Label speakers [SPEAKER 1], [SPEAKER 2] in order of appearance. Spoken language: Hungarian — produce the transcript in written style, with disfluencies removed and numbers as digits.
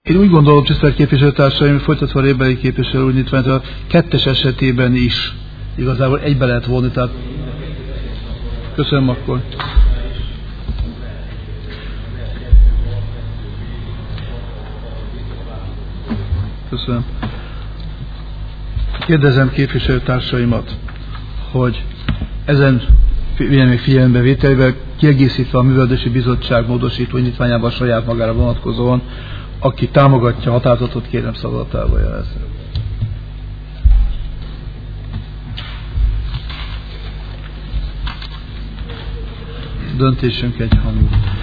[SPEAKER 1] Én úgy gondolom, tisztelt képviselőtársaim, folytatva a Rébeli képviselő úr indítványt, a kettes esetében is igazából egybe lehet vonni, tehát köszönöm akkor. Köszönöm. Kérdezem képviselőtársaimat, hogy ezen figyelembevételével kiegészítve a Művelődési Bizottság módosító indítványában saját magára vonatkozóan, aki támogatja a határozatot, kérem szavazatával jelezni. Döntésünk egyhangú.